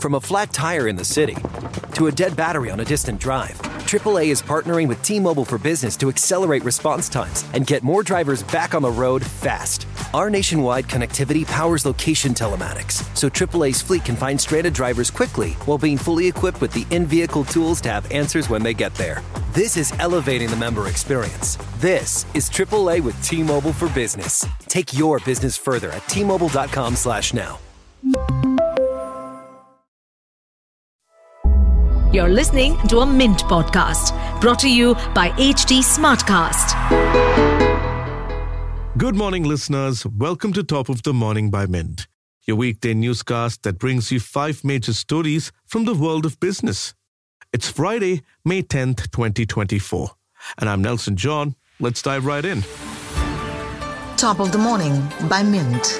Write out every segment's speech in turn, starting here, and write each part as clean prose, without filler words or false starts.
From a flat tire in the city to a dead battery on a distant drive, AAA is partnering with T-Mobile for Business to accelerate response times and get more drivers back on the road fast. Our nationwide connectivity powers location telematics, so AAA's fleet can find stranded drivers quickly while being fully equipped with the in-vehicle tools to have answers when they get there. This is elevating the member experience. This is AAA with T-Mobile for Business. Take your business further at T-Mobile.com/now. You're listening to a Mint podcast brought to you by HT Smartcast. Good morning, listeners. Welcome to Top of the Morning by Mint, your weekday newscast that brings you 5 major stories from the world of business. It's Friday, May 10th, 2024. And I'm Nelson John. Let's dive right in. Top of the Morning by Mint.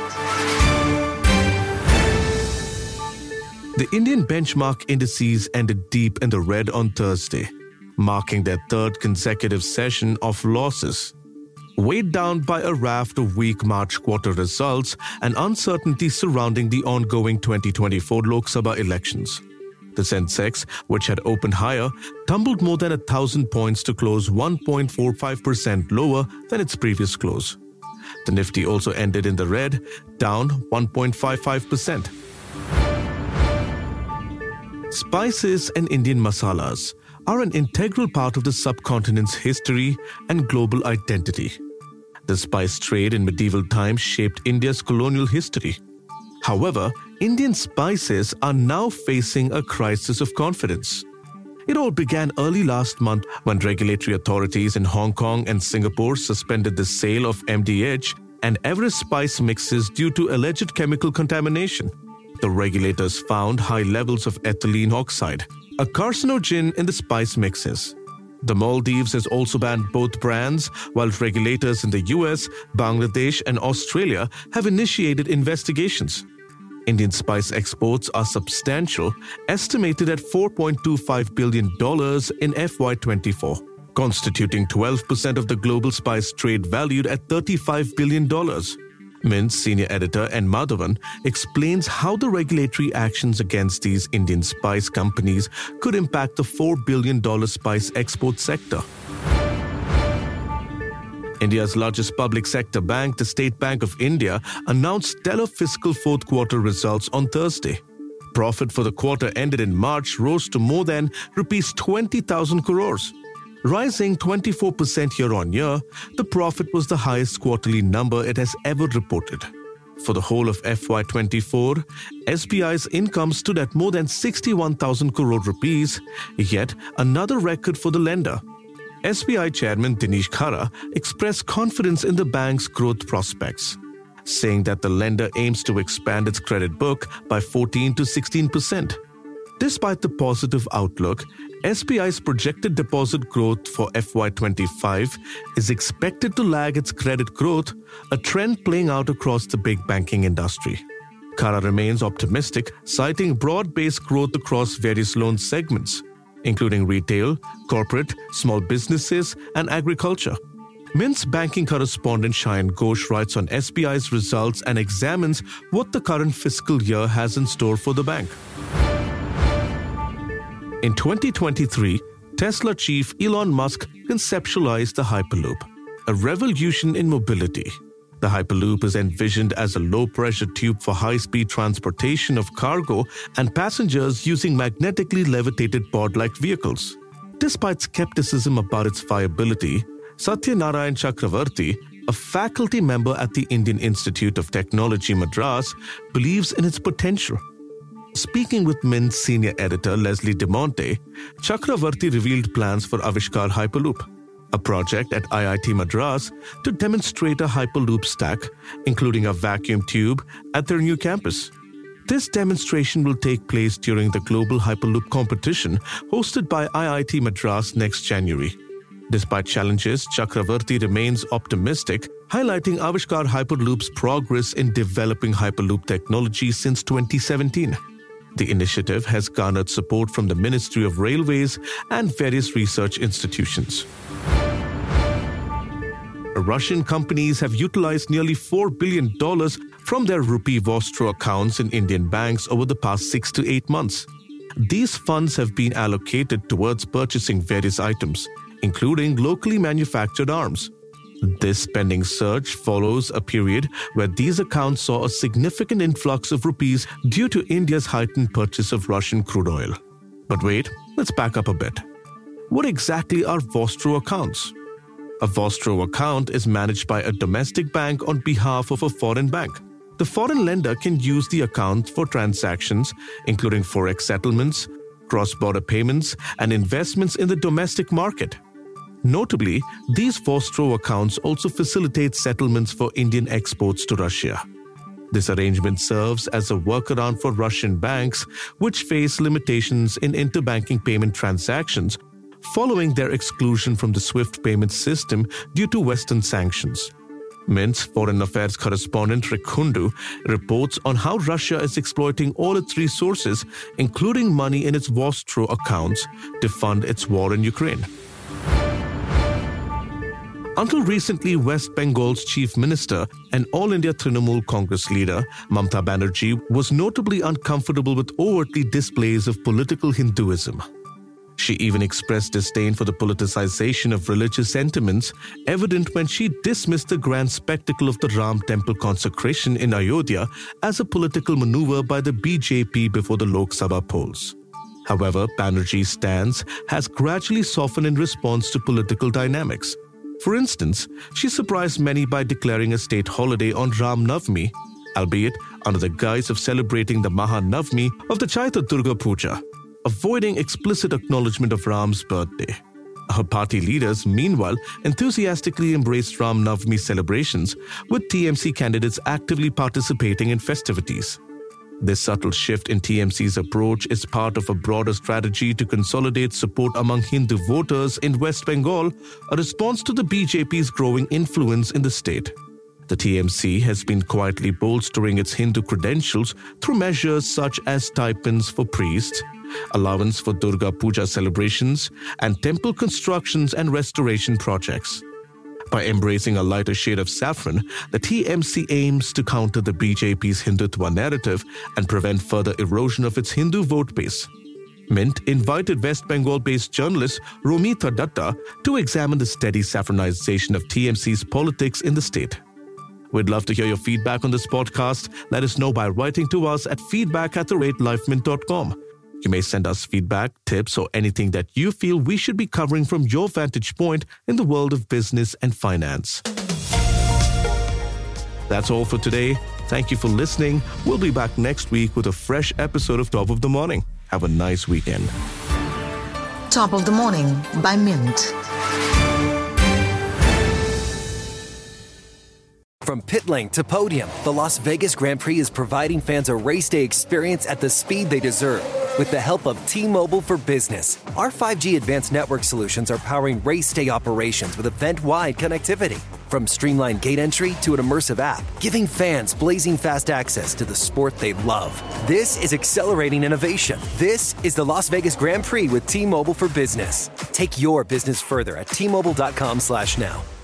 The Indian benchmark indices ended deep in the red on Thursday, marking their third consecutive session of losses. Weighed down by a raft of weak March quarter results and uncertainty surrounding the ongoing 2024 Lok Sabha elections. The Sensex, which had opened higher, tumbled more than 1,000 points to close 1.45% lower than its previous close. The Nifty also ended in the red, down 1.55%. Spices and Indian masalas are an integral part of the subcontinent's history and global identity. The spice trade in medieval times shaped India's colonial history. However, Indian spices are now facing a crisis of confidence. It all began early last month when regulatory authorities in Hong Kong and Singapore suspended the sale of MDH and Everest spice mixes due to alleged chemical contamination. The regulators found high levels of ethylene oxide, a carcinogen in the spice mixes. The Maldives has also banned both brands, while regulators in the US, Bangladesh, and Australia have initiated investigations. Indian spice exports are substantial, estimated at $4.25 billion in FY24, constituting 12% of the global spice trade valued at $35 billion. Mint's senior editor N. Madhavan explains how the regulatory actions against these Indian spice companies could impact the $4 billion spice export sector. India's largest public sector bank, the State Bank of India, announced stellar fiscal fourth quarter results on Thursday. Profit for the quarter ended in March rose to more than Rs 20,000 crores. Rising 24% year-on-year, the profit was the highest quarterly number it has ever reported. For the whole of FY24, SBI's income stood at more than 61,000 crore rupees, yet another record for the lender. SBI Chairman Dinesh Khara expressed confidence in the bank's growth prospects, saying that the lender aims to expand its credit book by 14 to 16%. Despite the positive outlook, SBI's projected deposit growth for FY25 is expected to lag its credit growth, a trend playing out across the big banking industry. Khara remains optimistic, citing broad-based growth across various loan segments, including retail, corporate, small businesses, and agriculture. Mint's banking correspondent Shayan Ghosh writes on SBI's results and examines what the current fiscal year has in store for the bank. In 2023, Tesla chief Elon Musk conceptualized the Hyperloop, a revolution in mobility. The Hyperloop is envisioned as a low-pressure tube for high-speed transportation of cargo and passengers using magnetically levitated pod-like vehicles. Despite skepticism about its viability, Satyanarayan Chakravarti, a faculty member at the Indian Institute of Technology, Madras, believes in its potential. Speaking with Mint's senior editor Leslie De Monte, Chakravarti revealed plans for Avishkar Hyperloop, a project at IIT Madras to demonstrate a Hyperloop stack, including a vacuum tube, at their new campus. This demonstration will take place during the Global Hyperloop competition hosted by IIT Madras next January. Despite challenges, Chakravarti remains optimistic, highlighting Avishkar Hyperloop's progress in developing Hyperloop technology since 2017. The initiative has garnered support from the Ministry of Railways and various research institutions. Russian companies have utilized nearly $4 billion from their rupee Vostro accounts in Indian banks over the past 6 to 8 months. These funds have been allocated towards purchasing various items, including locally manufactured arms. This spending surge follows a period where these accounts saw a significant influx of rupees due to India's heightened purchase of Russian crude oil. But wait, let's back up a bit. What exactly are Vostro accounts? A Vostro account is managed by a domestic bank on behalf of a foreign bank. The foreign lender can use the account for transactions, including forex settlements, cross-border payments, and investments in the domestic market. Notably, these Vostro accounts also facilitate settlements for Indian exports to Russia. This arrangement serves as a workaround for Russian banks, which face limitations in interbanking payment transactions following their exclusion from the SWIFT payment system due to Western sanctions. Mint's Foreign Affairs correspondent Rick Hundu reports on how Russia is exploiting all its resources, including money in its Vostro accounts, to fund its war in Ukraine. Until recently, West Bengal's chief minister and All India Trinamool Congress leader, Mamata Banerjee, was notably uncomfortable with overtly displays of political Hinduism. She even expressed disdain for the politicization of religious sentiments, evident when she dismissed the grand spectacle of the Ram temple consecration in Ayodhya as a political maneuver by the BJP before the Lok Sabha polls. However, Banerjee's stance has gradually softened in response to political dynamics. For instance, she surprised many by declaring a state holiday on Ram Navami, albeit under the guise of celebrating the Maha Navami of the Chaitra Durga Puja, avoiding explicit acknowledgement of Ram's birthday. Her party leaders, meanwhile, enthusiastically embraced Ram Navami celebrations, with TMC candidates actively participating in festivities. This subtle shift in TMC's approach is part of a broader strategy to consolidate support among Hindu voters in West Bengal, a response to the BJP's growing influence in the state. The TMC has been quietly bolstering its Hindu credentials through measures such as stipends for priests, allowance for Durga Puja celebrations, and temple constructions and restoration projects. By embracing a lighter shade of saffron, the TMC aims to counter the BJP's Hindutva narrative and prevent further erosion of its Hindu vote base. Mint invited West Bengal-based journalist Romita Datta to examine the steady saffronization of TMC's politics in the state. We'd love to hear your feedback on this podcast. Let us know by writing to us at feedback@lifemint.com. You may send us feedback, tips, or anything that you feel we should be covering from your vantage point in the world of business and finance. That's all for today. Thank you for listening. We'll be back next week with a fresh episode of Top of the Morning. Have a nice weekend. Top of the Morning by Mint. From pit lane to podium, the Las Vegas Grand Prix is providing fans a race day experience at the speed they deserve. With the help of T-Mobile for Business, our 5G advanced network solutions are powering race day operations with event-wide connectivity. From streamlined gate entry to an immersive app, giving fans blazing fast access to the sport they love. This is accelerating innovation. This is the Las Vegas Grand Prix with T-Mobile for Business. Take your business further at T-Mobile.com/now.